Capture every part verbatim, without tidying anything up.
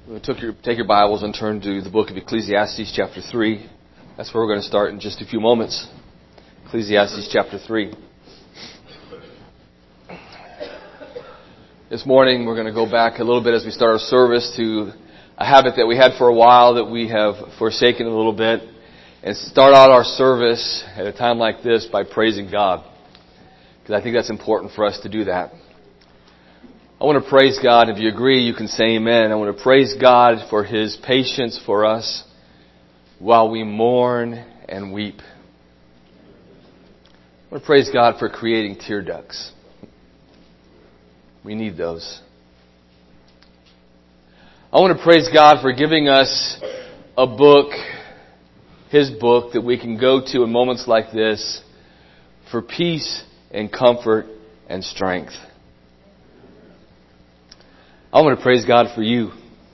Took your, take your Bibles and turn to the book of Ecclesiastes chapter three. That's where we're going to start in just a few moments. Ecclesiastes chapter three. This morning we're going to go back a little bit as we start our service to a habit that we had for a while that we have forsaken a little bit, and start out our service at a time like this by praising God. Because I think that's important for us to do that. I want to praise God. If you agree, you can say amen. I want to praise God for His patience for us while we mourn and weep. I want to praise God for creating tear ducts. We need those. I want to praise God for giving us a book, His book, that we can go to in moments like this for peace and comfort and strength. I want to praise God for you.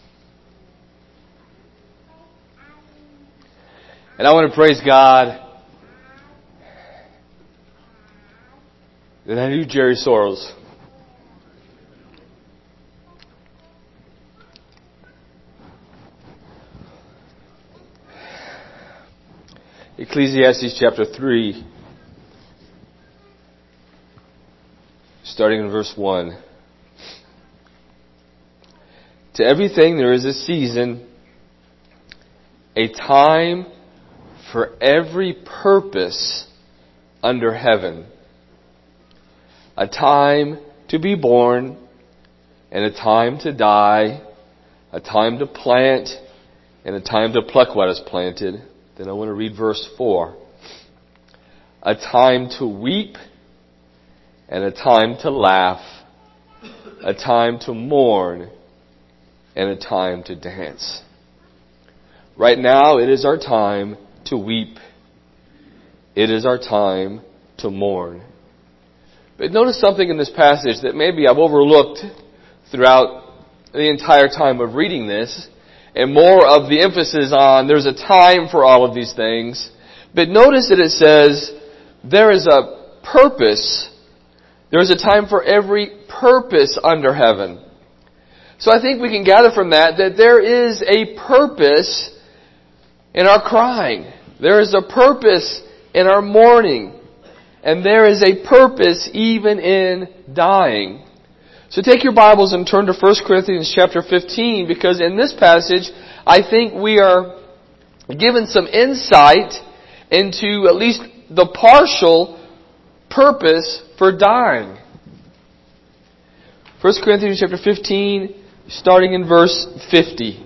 And I want to praise God that I knew Jerry Soros. Ecclesiastes chapter three, starting in verse one. To everything there is a season, a time for every purpose under heaven. A time to be born and a time to die, a time to plant and a time to pluck what is planted. Then I want to read verse four. A time to weep and a time to laugh, a time to mourn and a time to dance. Right now, it is our time to weep. It is our time to mourn. But notice something in this passage that maybe I've overlooked throughout the entire time of reading this, and more of the emphasis on there's a time for all of these things. But notice that it says there is a purpose. There is a time for every purpose under heaven. So I think we can gather from that that there is a purpose in our crying. There is a purpose in our mourning. And there is a purpose even in dying. So take your Bibles and turn to First Corinthians chapter fifteen, because in this passage I think we are given some insight into at least the partial purpose for dying. First Corinthians chapter fifteen, starting in verse fifty.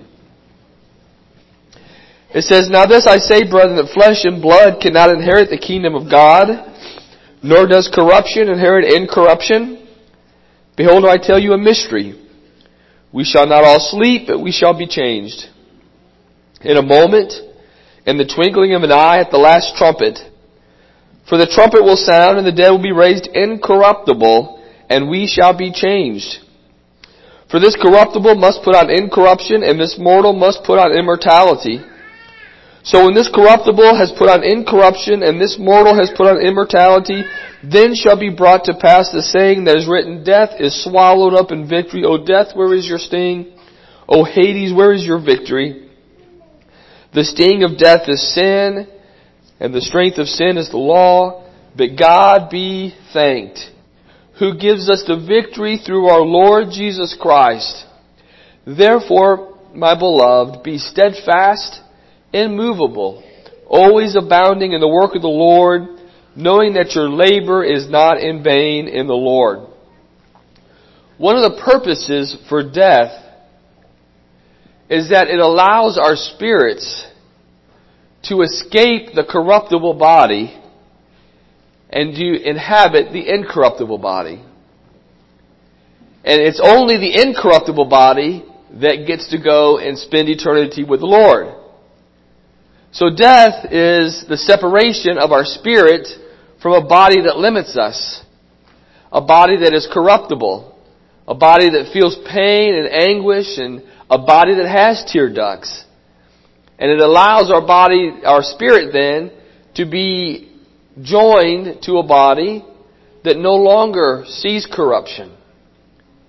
It says, Now this I say, brethren, that flesh and blood cannot inherit the kingdom of God, nor does corruption inherit incorruption. Behold, I tell you a mystery. We shall not all sleep, but we shall be changed. In a moment, in the twinkling of an eye, at the last trumpet. For the trumpet will sound, and the dead will be raised incorruptible, and we shall be changed. For this corruptible must put on incorruption, and this mortal must put on immortality. So when this corruptible has put on incorruption, and this mortal has put on immortality, then shall be brought to pass the saying that is written, Death is swallowed up in victory. O death, where is your sting? O Hades, where is your victory? The sting of death is sin, and the strength of sin is the law. But God be thanked, who gives us the victory through our Lord Jesus Christ. Therefore, my beloved, be steadfast, immovable, always abounding in the work of the Lord, knowing that your labor is not in vain in the Lord. One of the purposes for death is that it allows our spirits to escape the corruptible body and to inhabit the incorruptible body. And it's only the incorruptible body that gets to go and spend eternity with the Lord. So death is the separation of our spirit from a body that limits us. A body that is corruptible. A body that feels pain and anguish, and a body that has tear ducts. And it allows our body, our spirit then, to be joined to a body that no longer sees corruption.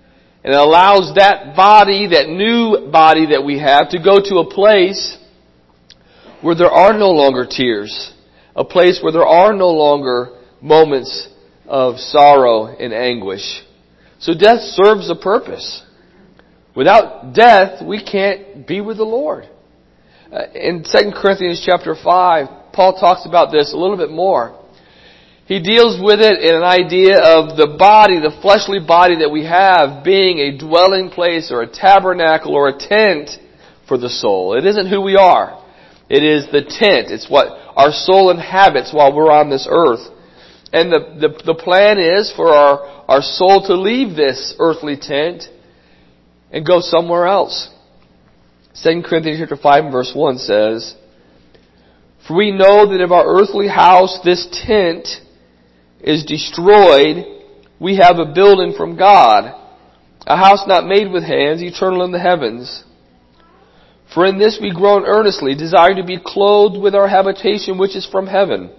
And it allows that body, that new body that we have, to go to a place where there are no longer tears. A place where there are no longer moments of sorrow and anguish. So death serves a purpose. Without death, we can't be with the Lord. Uh, in Second Corinthians chapter five, Paul talks about this a little bit more. He deals with it in an idea of the body, the fleshly body that we have, being a dwelling place or a tabernacle or a tent for the soul. It isn't who we are. It is the tent. It's what our soul inhabits while we're on this earth. And the, the, the plan is for our, our soul to leave this earthly tent and go somewhere else. Second Corinthians chapter five and verse one says, "For we know that if our earthly house, this tent, is destroyed, we have a building from God, a house not made with hands, eternal in the heavens. For in this we groan earnestly, desiring to be clothed with our habitation which is from heaven.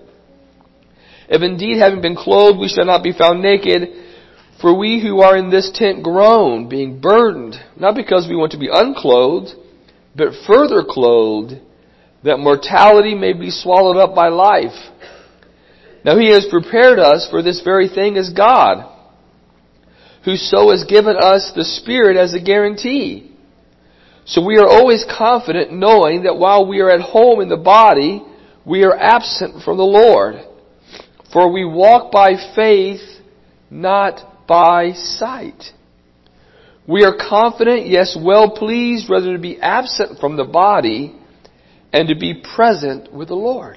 If indeed having been clothed we shall not be found naked, for we who are in this tent groan, being burdened, not because we want to be unclothed, but further clothed, that mortality may be swallowed up by life. Now He has prepared us for this very thing as God, who so has given us the Spirit as a guarantee. So we are always confident knowing that while we are at home in the body, we are absent from the Lord. For we walk by faith, not by sight. We are confident, yes, well pleased, rather to be absent from the body and to be present with the Lord."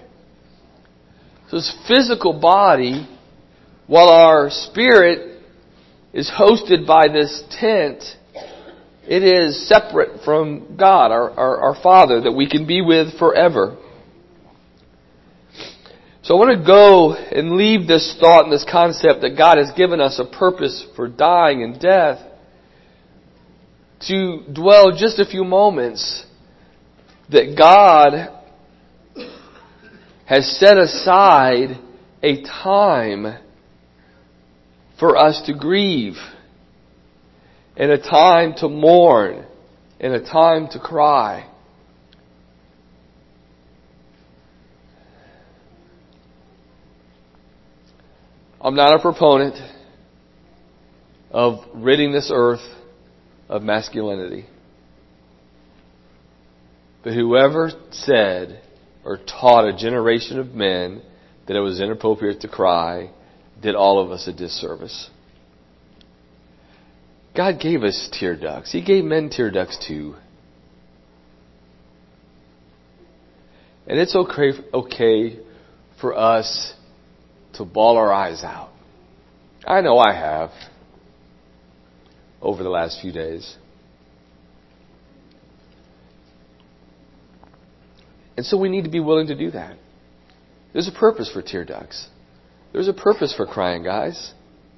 So this physical body, while our spirit is hosted by this tent, it is separate from God, our, our, our Father, that we can be with forever. So I want to go and leave this thought and this concept that God has given us a purpose for dying and death, to dwell just a few moments that God has set aside a time for us to grieve, and a time to mourn, and a time to cry. I'm not a proponent of ridding this earth of masculinity. But whoever said or taught a generation of men that it was inappropriate to cry did all of us a disservice. God gave us tear ducts. He gave men tear ducts too. And it's okay, okay for us to bawl our eyes out. I know I have over the last few days. And so we need to be willing to do that. There's a purpose for tear ducts. There's a purpose for crying, guys.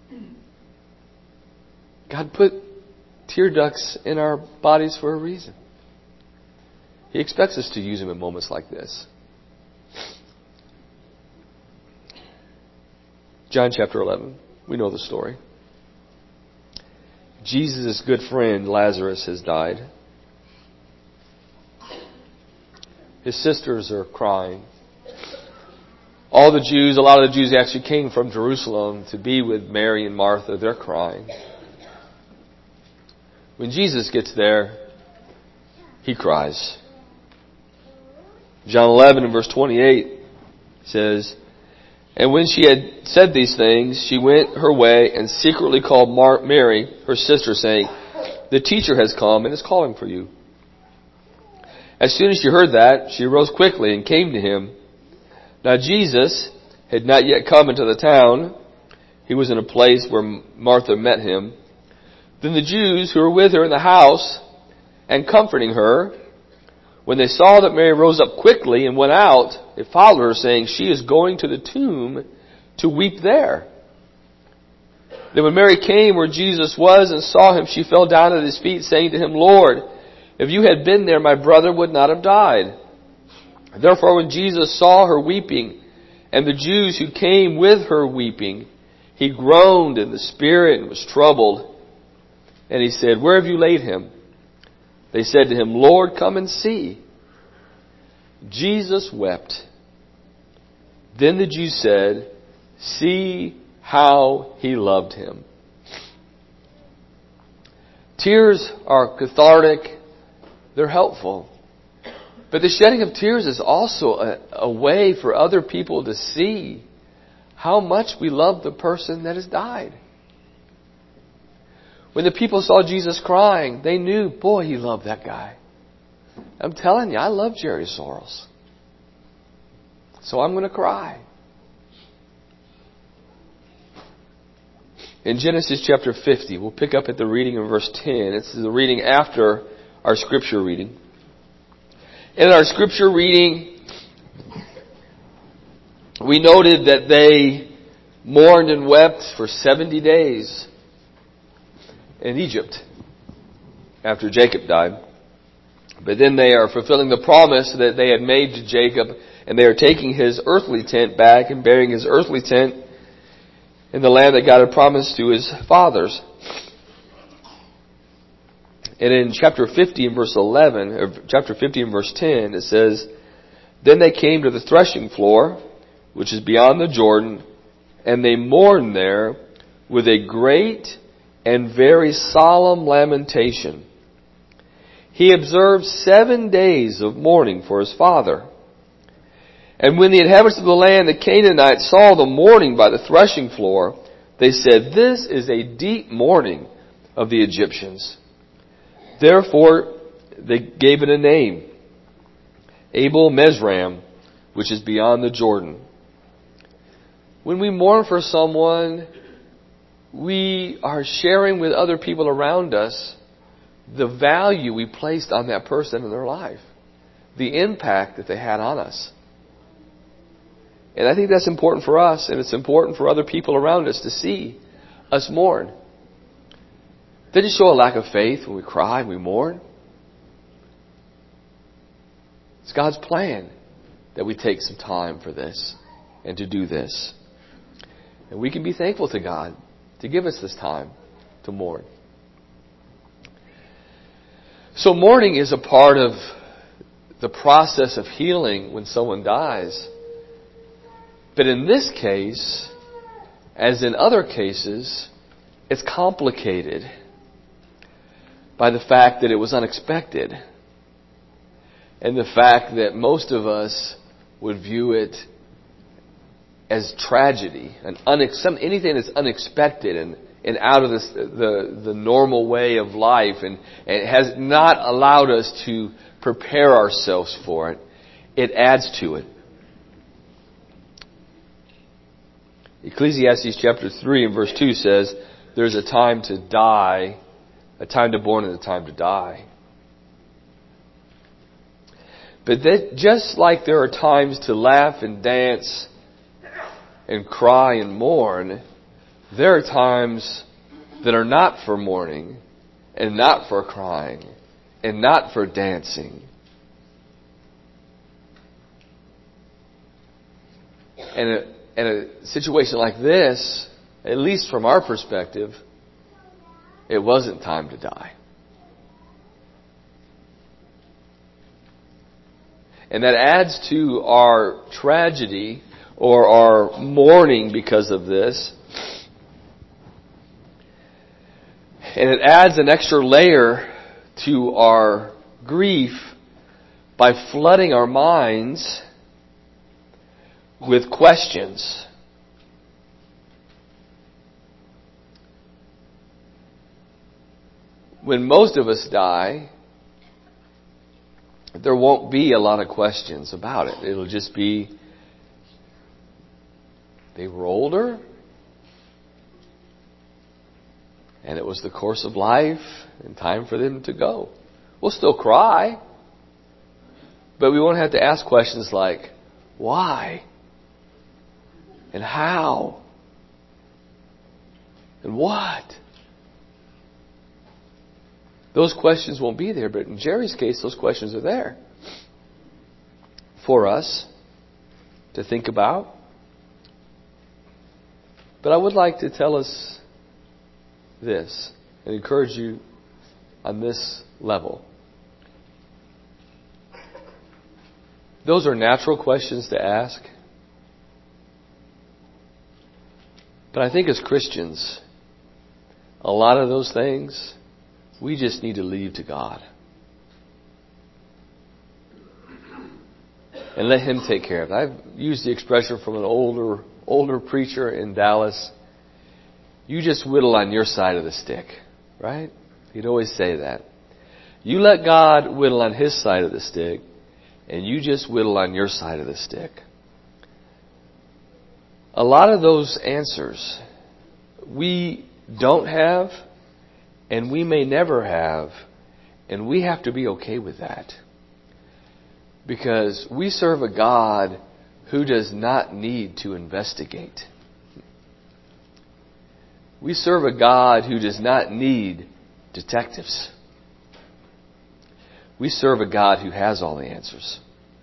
God put tear ducts in our bodies for a reason. He expects us to use them in moments like this. John chapter eleven. We know the story. Jesus' good friend Lazarus has died. His sisters are crying. All the Jews, a lot of the Jews actually came from Jerusalem to be with Mary and Martha. They're crying. When Jesus gets there, He cries. John eleven and verse twenty-eight says, "And when she had said these things, she went her way and secretly called Mar- Mary, her sister, saying, 'The teacher has come and is calling for you.' As soon as she heard that, she arose quickly and came to Him. Now Jesus had not yet come into the town. He was in a place where Martha met Him. Then the Jews who were with her in the house and comforting her, when they saw that Mary rose up quickly and went out, they followed her, saying, 'She is going to the tomb to weep there.' Then when Mary came where Jesus was and saw Him, she fell down at His feet, saying to Him, 'Lord, if you had been there, my brother would not have died.' Therefore when Jesus saw her weeping, and the Jews who came with her weeping, He groaned in the spirit and was troubled. And he said, "Where have you laid him?" They said to him, "Lord, come and see." Jesus wept. Then the Jews said, "See how he loved him." Tears are cathartic. They're helpful. But the shedding of tears is also a, a way for other people to see how much we love the person that has died. When the people saw Jesus crying, they knew, boy, he loved that guy. I'm telling you, I love Jerry Soros. So I'm going to cry. In Genesis chapter fifty, we'll pick up at the reading in verse ten. It's the reading after our scripture reading. In our scripture reading, we noted that they mourned and wept for seventy days in Egypt after Jacob died. But then they are fulfilling the promise that they had made to Jacob, and they are taking his earthly tent back and burying his earthly tent in the land that God had promised to his fathers. And in chapter fifty and verse eleven, or chapter fifty and verse ten, it says, "Then they came to the threshing floor, which is beyond the Jordan, and they mourned there with a great and very solemn lamentation. He observed seven days of mourning for his father. And when the inhabitants of the land, the Canaanites, saw the mourning by the threshing floor, they said, 'This is a deep mourning of the Egyptians.' Therefore, they gave it a name, Abel Mezram, which is beyond the Jordan." When we mourn for someone, we are sharing with other people around us the value we placed on that person in their life, the impact that they had on us. And I think that's important for us, and it's important for other people around us to see us mourn. Doesn't it show a lack of faith when we cry and we mourn? It's God's plan that we take some time for this and to do this. And we can be thankful to God to give us this time to mourn. So mourning is a part of the process of healing when someone dies. But in this case, as in other cases, it's complicated by the fact that it was unexpected. And the fact that most of us would view it as tragedy, and unex- anything that's unexpected and, and out of this, the, the normal way of life, and, and it has not allowed us to prepare ourselves for it. It adds to it. Ecclesiastes chapter three and verse two says, "There's a time to die, a time to born and a time to die." But that, just like there are times to laugh and dance and cry and mourn, there are times that are not for mourning and not for crying and not for dancing. And a, and a situation like this, at least from our perspective, it wasn't time to die. And that adds to our tragedy or our mourning because of this. And it adds an extra layer to our grief by flooding our minds with questions. When most of us die, there won't be a lot of questions about it. It'll just be, they were older, and it was the course of life, and time for them to go. We'll still cry, but we won't have to ask questions like, why? And how? And what? Those questions won't be there, but in Jerry's case, those questions are there for us to think about. But I would like to tell us this. and encourage you on this level. Those are natural questions to ask. But I think as Christians, a lot of those things, we just need to leave to God. And let Him take care of it. I've used the expression from an older, older preacher in Dallas. You just whittle on your side of the stick, right? He'd always say that. You let God whittle on His side of the stick, and you just whittle on your side of the stick. A lot of those answers we don't have, and we may never have, and we have to be okay with that. Because we serve a God who does not need to investigate. We serve a God who does not need detectives. We serve a God who has all the answers.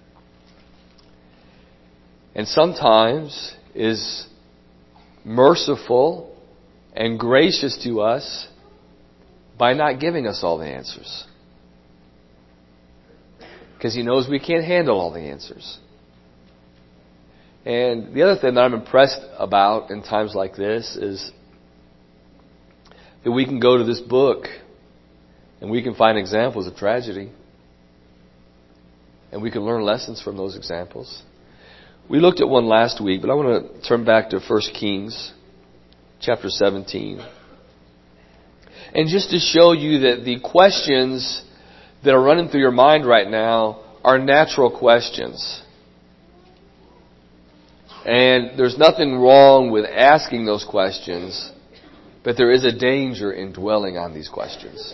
And sometimes is merciful and gracious to us by not giving us all the answers. Because He knows we can't handle all the answers. And the other thing that I'm impressed about in times like this is that we can go to this book and we can find examples of tragedy. And we can learn lessons from those examples. We looked at one last week, but I want to turn back to First Kings chapter seventeen. And just to show you that the questions that are running through your mind right now are natural questions. And there's nothing wrong with asking those questions, but there is a danger in dwelling on these questions.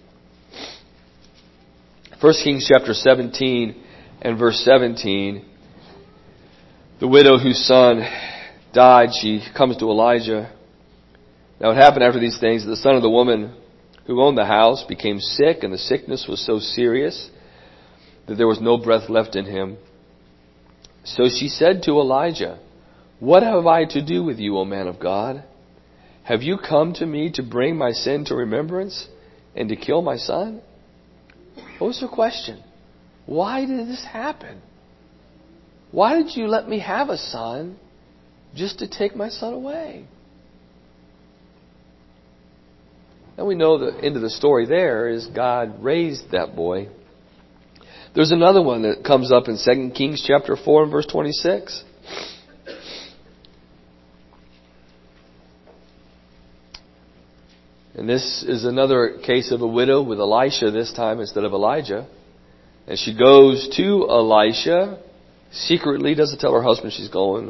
First Kings chapter seventeen and verse seventeen. The widow whose son died, she comes to Elijah. Now it happened after these things that the son of the woman who owned the house became sick, and the sickness was so serious that there was no breath left in him. So she said to Elijah, "What have I to do with you, O man of God? Have you come to me to bring my sin to remembrance and to kill my son?" What was her question? Why did this happen? Why did you let me have a son just to take my son away? And we know the end of the story there is God raised that boy. There's another one that comes up in Second Kings chapter four and verse twenty-six. And this is another case of a widow with Elisha this time instead of Elijah. And she goes to Elisha secretly, doesn't tell her husband she's going.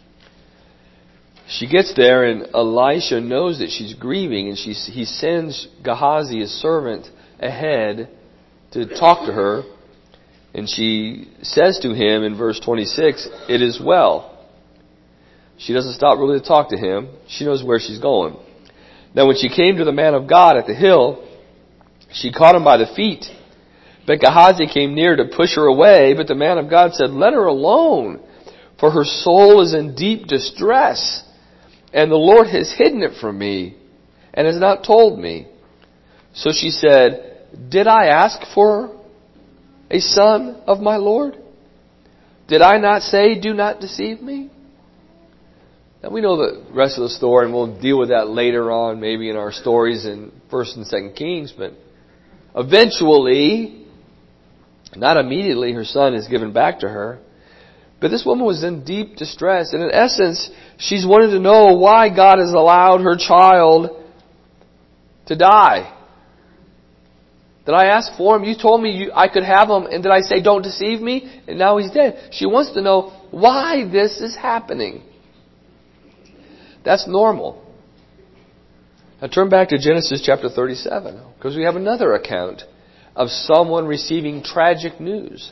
She gets there and Elisha knows that she's grieving, and she, he sends Gehazi, his servant, ahead to talk to her. And she says to him in verse twenty-six, "It is well." She doesn't stop really to talk to him. She knows where she's going. Now when she came to the man of God at the hill, she caught him by the feet. But Gehazi came near to push her away, but the man of God said, "Let her alone, for her soul is in deep distress, and the Lord has hidden it from me, and has not told me." So she said, "Did I ask for a son of my Lord? Did I not say, 'Do not deceive me'?" Now we know the rest of the story, and we'll deal with that later on, maybe in our stories in First and Second Kings. But eventually, not immediately, her son is given back to her. But this woman was in deep distress, and in essence, she's wanted to know why God has allowed her child to die. Did I ask for him? You told me you, I could have him, and did I say, "Don't deceive me"? And now he's dead. She wants to know why this is happening. That's normal. Now turn back to Genesis chapter thirty-seven, because we have another account of someone receiving tragic news.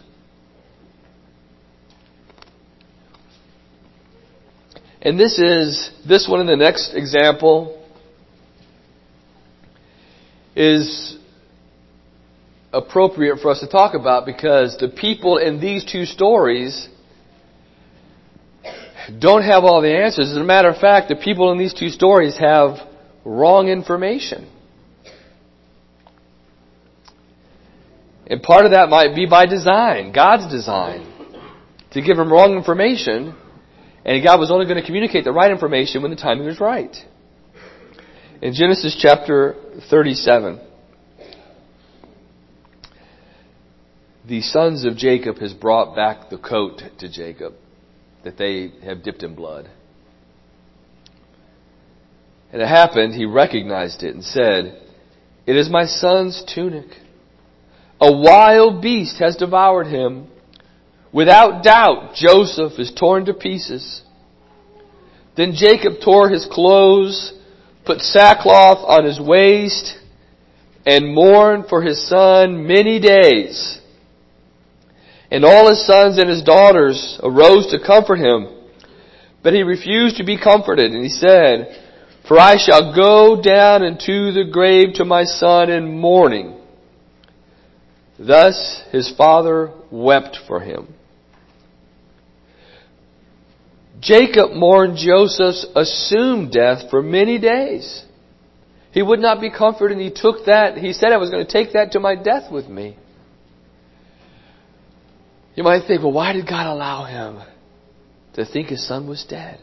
And this is, this one in the next example is appropriate for us to talk about, because the people in these two stories don't have all the answers. As a matter of fact, the people in these two stories have wrong information. And part of that might be by design, God's design, to give him wrong information. And God was only going to communicate the right information when the timing was right. In Genesis chapter thirty-seven, the sons of Jacob has brought back the coat to Jacob that they have dipped in blood. And it happened, he recognized it and said, "It is my son's tunic. A wild beast has devoured him. Without doubt, Joseph is torn to pieces." Then Jacob tore his clothes, put sackcloth on his waist, and mourned for his son many days. And all his sons and his daughters arose to comfort him. But he refused to be comforted, and he said, "For I shall go down into the grave to my son in mourning." Thus his father wept for him. Jacob mourned Joseph's assumed death for many days. He would not be comforted, and he took that. He said, "I was going to take that to my death with me." You might think, well, why did God allow him to think his son was dead?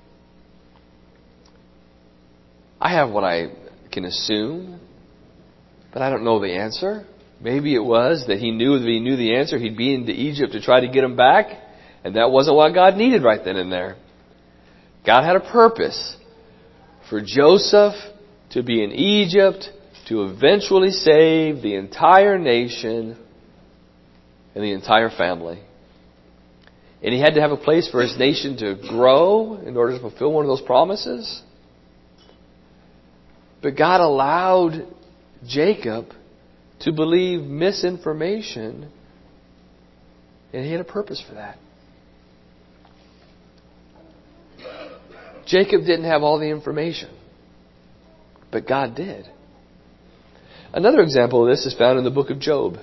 I have what I can assume, but I don't know the answer. Maybe it was that he knew that he knew the answer. He'd be into Egypt to try to get him back, and that wasn't what God needed right then and there. God had a purpose for Joseph to be in Egypt, to eventually save the entire nation and the entire family. And he had to have a place for his nation to grow in order to fulfill one of those promises. But God allowed Jacob to believe misinformation, and he had a purpose for that. Jacob didn't have all the information, but God did. Another example of this is found in the book of Job.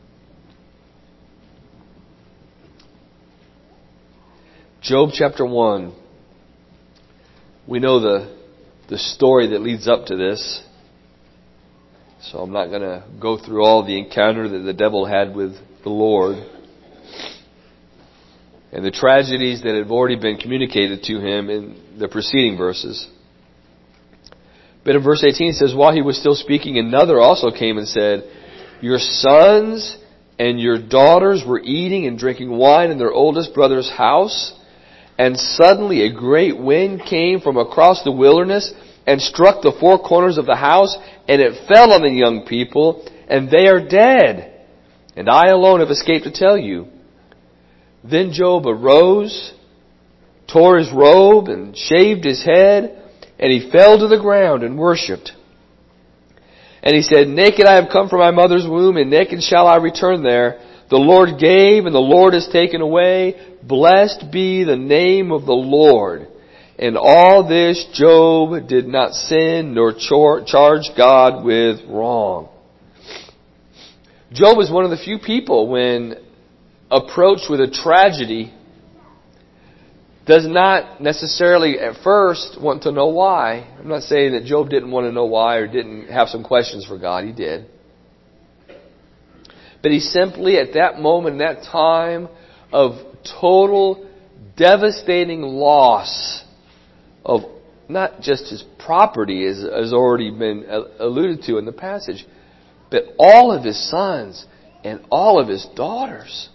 Job chapter one. We know the, the story that leads up to this. So I'm not going to go through all the encounter that the devil had with the Lord and the tragedies that have already been communicated to him in the preceding verses. But in verse eighteen it says, "While he was still speaking, another also came and said, 'Your sons and your daughters were eating and drinking wine in their oldest brother's house. And suddenly a great wind came from across the wilderness and struck the four corners of the house, and it fell on the young people, and they are dead. And I alone have escaped to tell you.' Then Job arose, tore his robe, and shaved his head, and he fell to the ground and worshipped. And he said, 'Naked I have come from my mother's womb, and naked shall I return there. The Lord gave, and the Lord has taken away. Blessed be the name of the Lord.' In all this Job did not sin nor charge God with wrong." Job is one of the few people, when approached with a tragedy, does not necessarily at first want to know why. I'm not saying that Job didn't want to know why or didn't have some questions for God. He did. But he simply, at that moment, that time of total, devastating loss of not just his property, as has already been alluded to in the passage, but all of his sons and all of his daughters.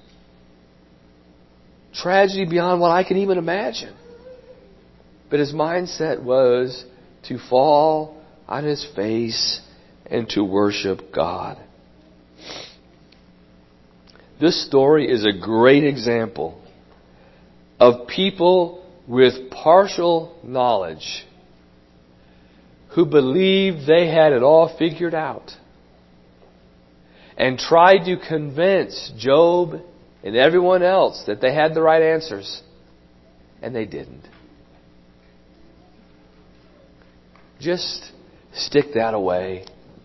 Tragedy beyond what I can even imagine. But his mindset was to fall on his face and to worship God. This story is a great example of people with partial knowledge who believed they had it all figured out and tried to convince Job and everyone else that they had the right answers, and they didn't. Just stick that away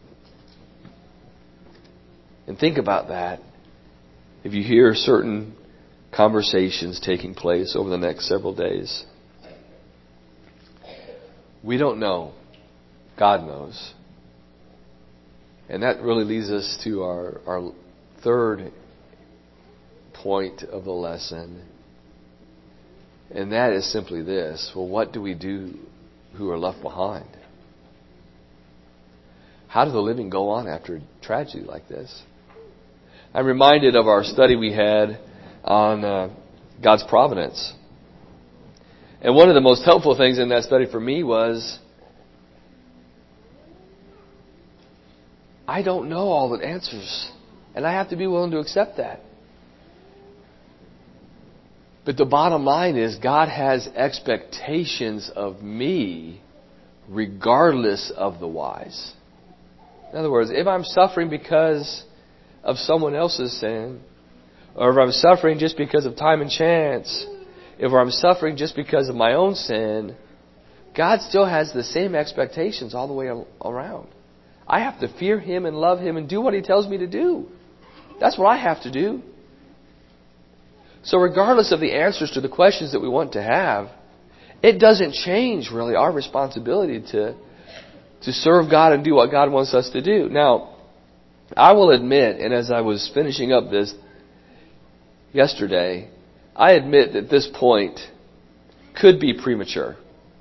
and think about that if you hear certain conversations taking place over the next several days. We don't know. God knows. And that really leads us to our, our third point of the lesson. And that is simply this. Well, what do we do who are left behind? How do the living go on after a tragedy like this? I'm reminded of our study we had on uh, God's providence. And one of the most helpful things in that study for me was, I don't know all the answers. And I have to be willing to accept that. But the bottom line is, God has expectations of me regardless of the whys. In other words, if I'm suffering because of someone else's sin, or if I'm suffering just because of time and chance, if I'm suffering just because of my own sin, God still has the same expectations all the way around. I have to fear Him and love Him and do what He tells me to do. That's what I have to do. So regardless of the answers to the questions that we want to have, it doesn't change really our responsibility to, to serve God and do what God wants us to do. Now, I will admit, and as I was finishing up this yesterday, I admit that this point could be premature.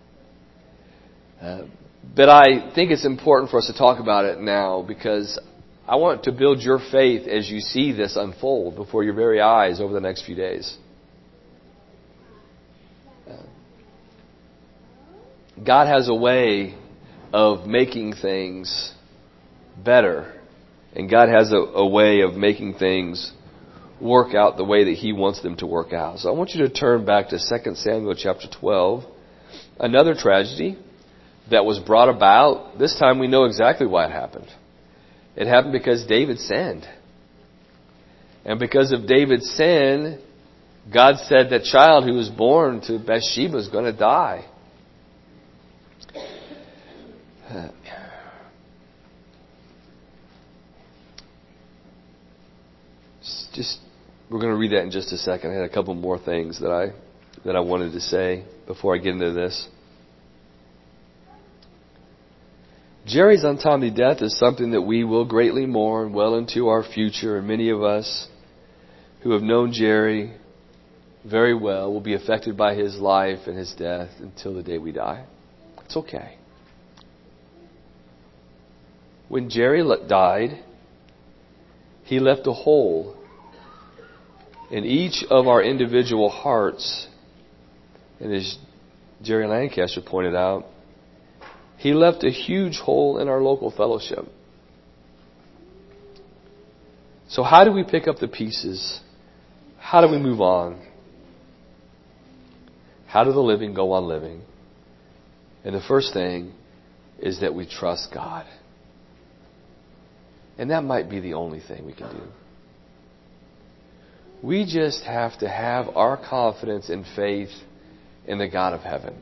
Uh, but I think it's important for us to talk about it now, because I want to build your faith as you see this unfold before your very eyes over the next few days. Uh, God has a way of making things better. And God has a, a way of making things work out the way that He wants them to work out. So I want you to turn back to Second Samuel chapter twelve. Another tragedy that was brought about. This time we know exactly why it happened. It happened because David sinned. And because of David's sin, God said that child who was born to Bathsheba is going to die. Just, we're going to read that in just a second. I had a couple more things that I that I wanted to say before I get into this. Jerry's untimely death is something that we will greatly mourn well into our future, and many of us who have known Jerry very well will be affected by his life and his death until the day we die. It's okay. When Jerry died, he left a hole in each of our individual hearts. And as Jerry Lancaster pointed out, he left a huge hole in our local fellowship. So how do we pick up the pieces? How do we move on? How do the living go on living? And the first thing is that we trust God. And that might be the only thing we can do. We just have to have our confidence and faith in the God of heaven.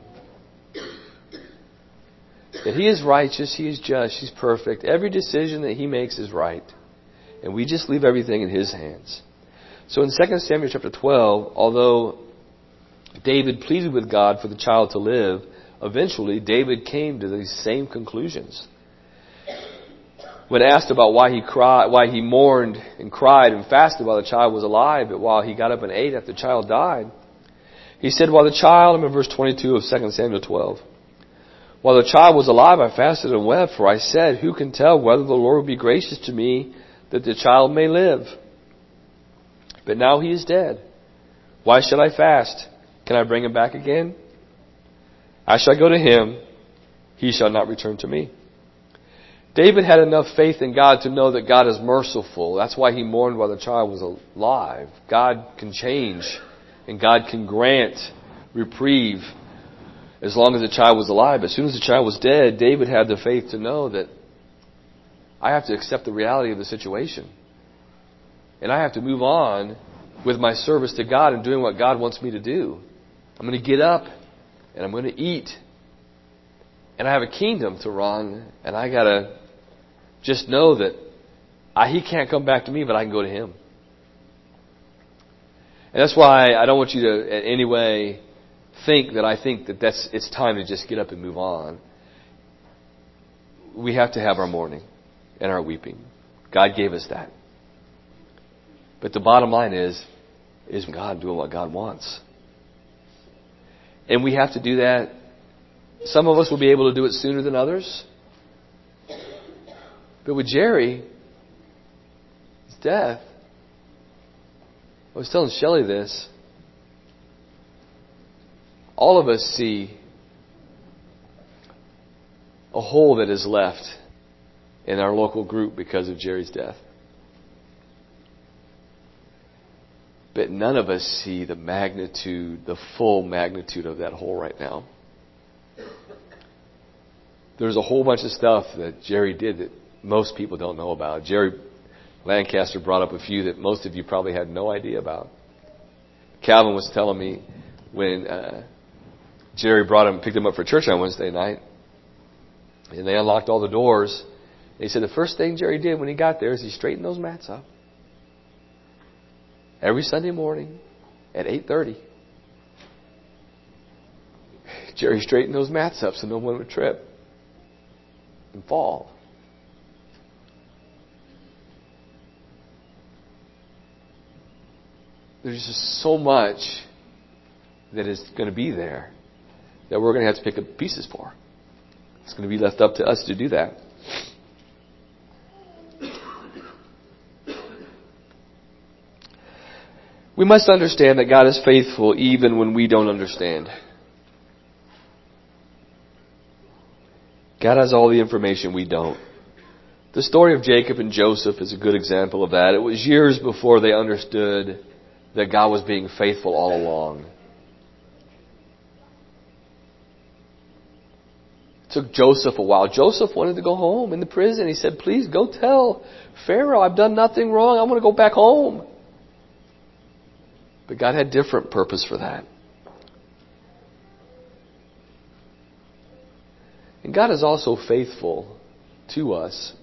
That He is righteous, He is just, He's perfect. Every decision that He makes is right. And we just leave everything in His hands. So in Second Samuel chapter twelve, although David pleaded with God for the child to live, eventually David came to these same conclusions. When asked about why he cried, why he mourned and cried and fasted while the child was alive, but while he got up and ate after the child died, he said, while the child, I'm in verse twenty-two of Second Samuel twelve, while the child was alive, I fasted and wept, for I said, who can tell whether the Lord will be gracious to me that the child may live? But now he is dead. Why should I fast? Can I bring him back again? I shall go to him. He shall not return to me. David had enough faith in God to know that God is merciful. That's why he mourned while the child was alive. God can change and God can grant reprieve as long as the child was alive. As soon as the child was dead, David had the faith to know that I have to accept the reality of the situation. And I have to move on with my service to God and doing what God wants me to do. I'm going to get up and I'm going to eat. And I have a kingdom to run, and I got to just know that I, He can't come back to me, but I can go to Him. And that's why I don't want you to in any way think that I think that that's it's time to just get up and move on. We have to have our mourning and our weeping. God gave us that. But the bottom line is, is God doing what God wants. And we have to do that. Some of us will be able to do it sooner than others. But with Jerry, his death, I was telling Shelley this. All of us see a hole that is left in our local group because of Jerry's death. But none of us see the magnitude, the full magnitude of that hole right now. There's a whole bunch of stuff that Jerry did that most people don't know about. Jerry Lancaster brought up a few that most of you probably had no idea about. Calvin was telling me when uh, Jerry brought him, picked him up for church on Wednesday night, and they unlocked all the doors. He said the first thing Jerry did when he got there is he straightened those mats up. Every Sunday morning at eight thirty. Jerry straightened those mats up so no one would trip and fall. There's just so much that is going to be there that we're going to have to pick up pieces for. It's going to be left up to us to do that. We must understand that God is faithful even when we don't understand. God has all the information we don't. The story of Jacob and Joseph is a good example of that. It was years before they understood that God was being faithful all along. It took Joseph a while. Joseph wanted to go home in the prison. He said, please go tell Pharaoh I've done nothing wrong. I want to go back home. But God had different purpose for that. And God is also faithful to us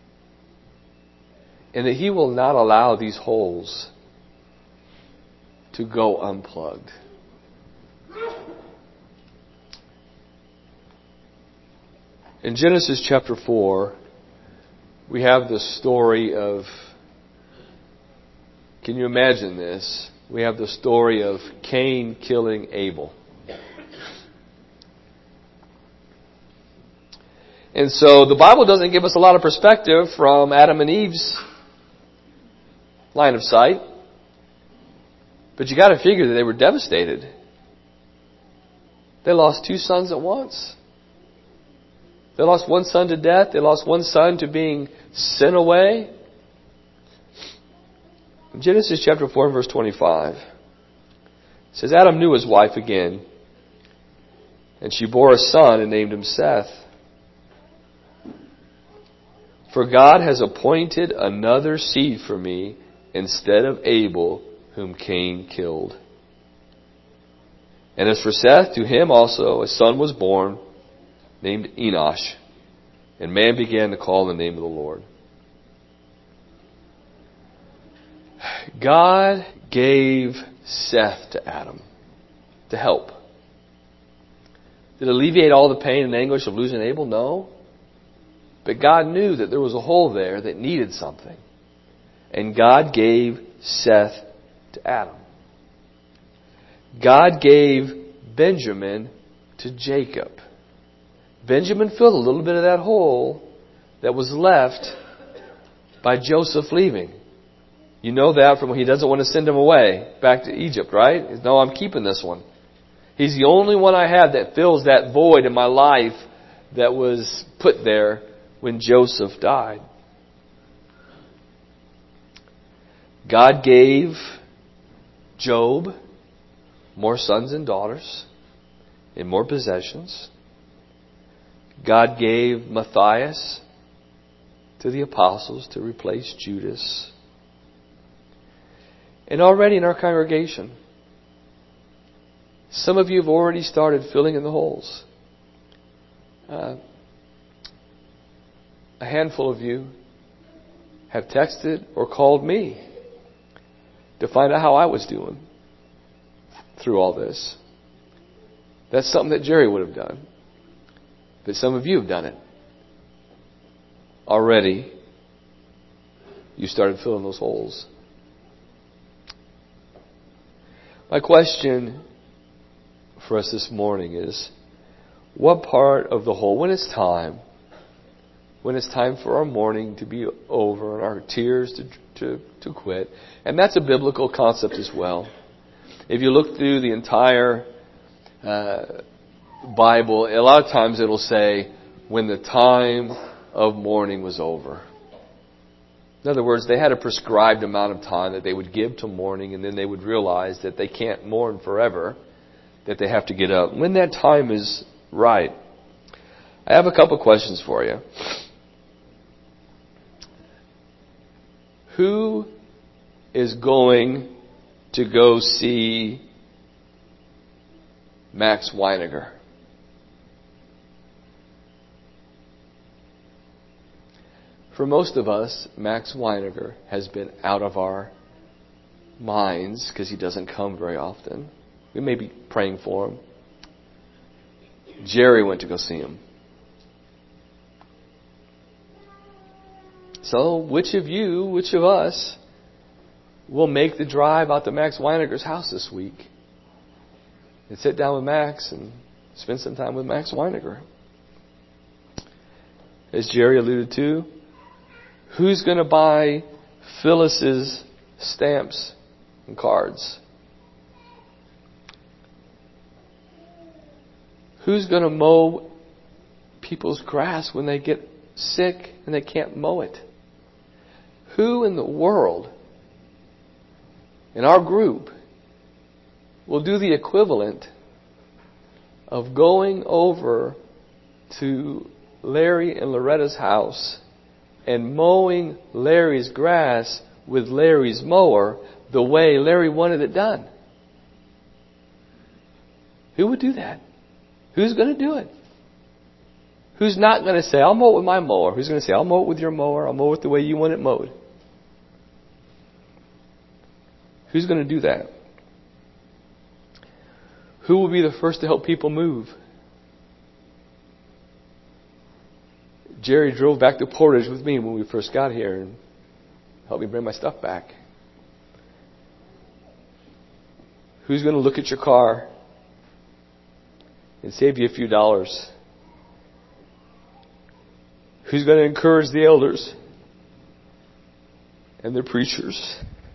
in that He will not allow these holes to go unplugged. In Genesis chapter four, we have the story of, can you imagine this? We have the story of Cain killing Abel. And so the Bible doesn't give us a lot of perspective from Adam and Eve's line of sight. But you got to figure that they were devastated. They lost two sons at once. They lost one son to death. They lost one son to being sent away. In Genesis chapter four, verse twenty-five, it says, Adam knew his wife again, and she bore a son and named him Seth. For God has appointed another seed for me instead of Abel, whom Cain killed. And as for Seth, to him also a son was born, named Enosh, and man began to call the name of the Lord. God gave Seth to Adam to help. Did it alleviate all the pain and anguish of losing Abel? No. But God knew that there was a hole there that needed something. And God gave Seth to Adam. God gave Benjamin to Jacob. Benjamin filled a little bit of that hole that was left by Joseph leaving. You know that from when he doesn't want to send him away back to Egypt, right? No, I'm keeping this one. He's the only one I have that fills that void in my life that was put there when Joseph died. God gave Job more sons and daughters and more possessions. God gave Matthias to the apostles to replace Judas. And already in our congregation, some of you have already started filling in the holes. Uh, a handful of you have texted or called me to find out how I was doing through all this. That's something that Jerry would have done. But some of you have done it. Already, you started filling those holes. My question for us this morning is, what part of the whole, when it's time, when it's time for our mourning to be over and our tears to, to, to quit, and that's a biblical concept as well. If you look through the entire uh, Bible, a lot of times it'll say, when the time of mourning was over. In other words, they had a prescribed amount of time that they would give to mourning, and then they would realize that they can't mourn forever, that they have to get up when that time is right. I have a couple questions for you. Who is going to go see Max Weiniger? For most of us, Max Weiniger has been out of our minds because he doesn't come very often. We may be praying for him. Jerry went to go see him. So, which of you, which of us will make the drive out to Max Weiniger's house this week and sit down with Max and spend some time with Max Weiniger? As Jerry alluded to, who's going to buy Phyllis's stamps and cards? Who's going to mow people's grass when they get sick and they can't mow it? Who in the world in our group will do the equivalent of going over to Larry and Loretta's house and mowing Larry's grass with Larry's mower the way Larry wanted it done? Who would do that? Who's going to do it? Who's not going to say, I'll mow it with my mower? Who's going to say, I'll mow it with your mower. I'll mow it the way you want it mowed? Who's going to do that? Who will be the first to help people move? Jerry drove back to Portage with me when we first got here and helped me bring my stuff back. Who's going to look at your car and save you a few dollars? Who's going to encourage the elders and the preachers?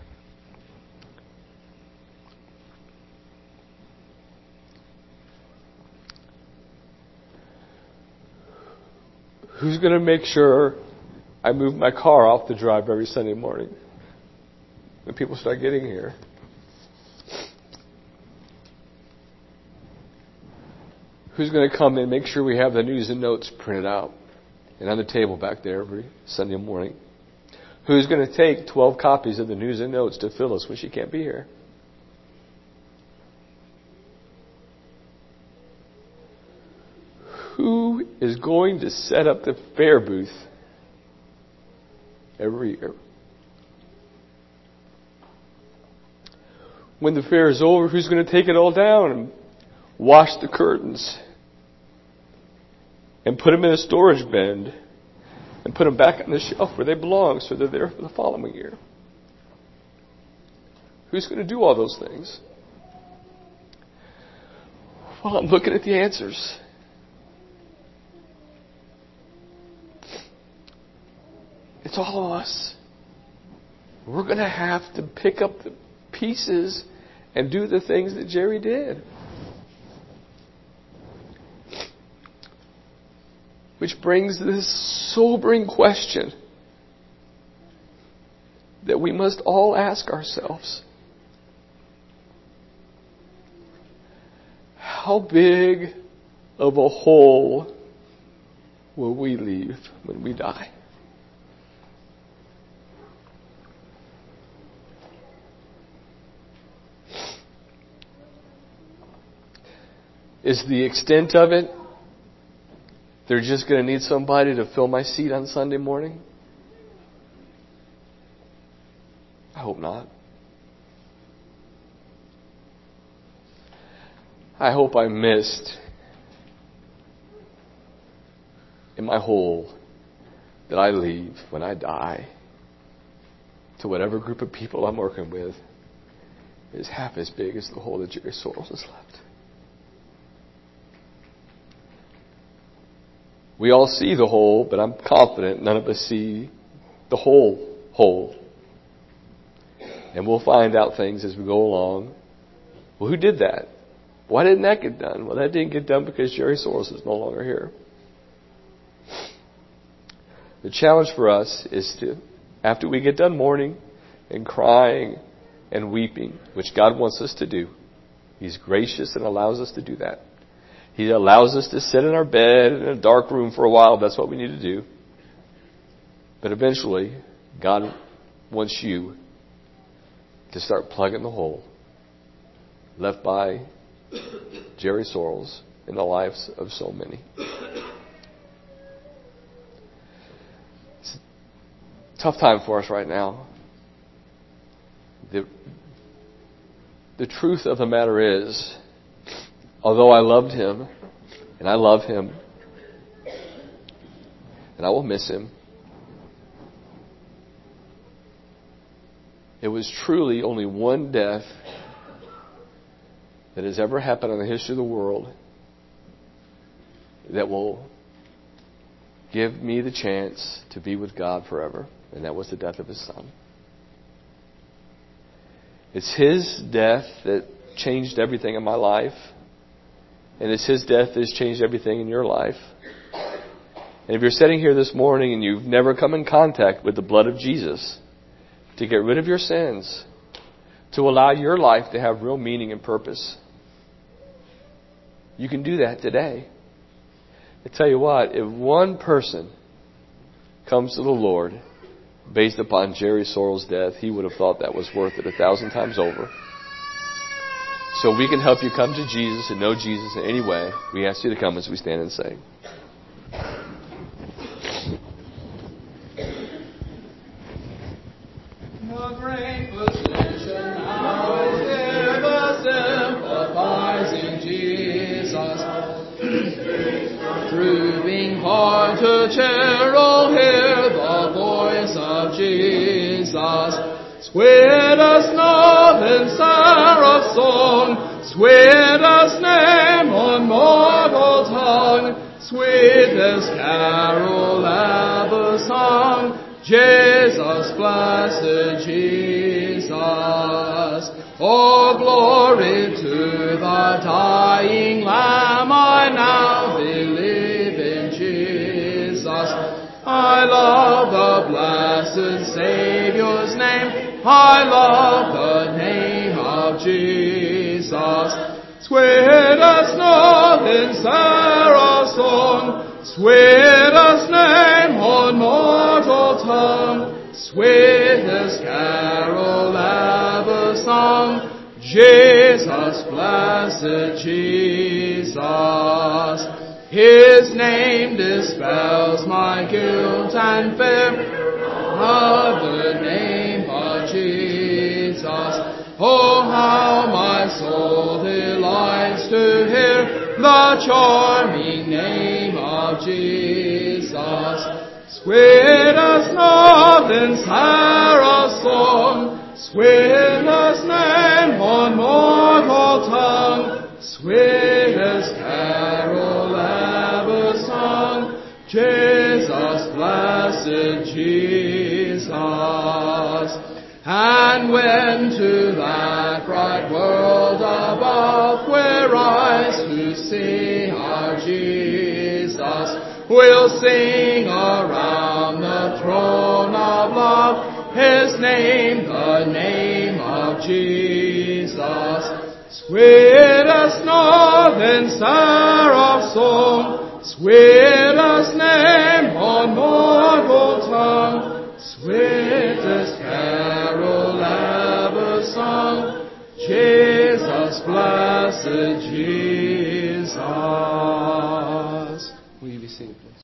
Who's going to make sure I move my car off the drive every Sunday morning when people start getting here? Who's going to come and make sure we have the news and notes printed out and on the table back there every Sunday morning? Who's going to take twelve copies of the news and notes to Phyllis when she can't be here? Who is going to set up the fair booth every year? When the fair is over, who's going to take it all down and wash the curtains and put them in a storage bin and put them back on the shelf where they belong so they're there for the following year? Who's going to do all those things? Well, I'm looking at the answers. It's all of us. We're going to have to pick up the pieces and do the things that Jerry did. Which brings this sobering question that we must all ask ourselves. How big of a hole will we leave when we die? Is the extent of it, they're just going to need somebody to fill my seat on Sunday morning? I hope not. I hope I missed in my hole that I leave when I die to whatever group of people I'm working with is half as big as the hole that Jerry Sorrells has left. We all see the hole, but I'm confident none of us see the whole hole. And we'll find out things as we go along. Well, who did that? Why didn't that get done? Well, that didn't get done because Jerry Sorrells is no longer here. The challenge for us is to, after we get done mourning and crying and weeping, which God wants us to do, He's gracious and allows us to do that. He allows us to sit in our bed in a dark room for a while. That's what we need to do. But eventually, God wants you to start plugging the hole left by Jerry Sorrells in the lives of so many. It's a tough time for us right now. The, the truth of the matter is, although I loved him, and I love him, and I will miss him, it was truly only one death that has ever happened in the history of the world that will give me the chance to be with God forever, and that was the death of his son. It's his death that changed everything in my life. And it's his death that has changed everything in your life. And if you're sitting here this morning and you've never come in contact with the blood of Jesus to get rid of your sins, to allow your life to have real meaning and purpose, you can do that today. I tell you what, if one person comes to the Lord based upon Jerry Sorrells' death, he would have thought that was worth it a thousand times over. So we can help you come to Jesus and know Jesus in any way. We ask you to come as we stand and sing. The great physician now is here, the sympathies in Jesus. Through being hard to cheer, all hear the voice of Jesus. Sweetest note in seraph's song, sweetest name on mortal tongue, sweetest carol ever sung, Jesus, blessed Jesus. Oh, glory to the dying Lamb, I now believe in Jesus. I love the blessed Saviour's name, I love the name of Jesus. Sweetest note in seraph's song, sweetest name on mortal tongue, sweetest carol ever sung, Jesus, blessed Jesus. His name dispels my guilt and fear, of the name of Jesus. Oh, how my soul delights to hear the charming name of Jesus. Sweetest note in seraph's song, sweetest name on mortal tongue, sweetest carol ever sung, Jesus, blessed Jesus. And when to that bright world above we're eyes to see our Jesus, we'll sing around the throne of love, His name, the name of Jesus. Sweetest note in seraph's song, sweetest name on mortal tongue, sweetest carol ever sung, Jesus, blessed Jesus.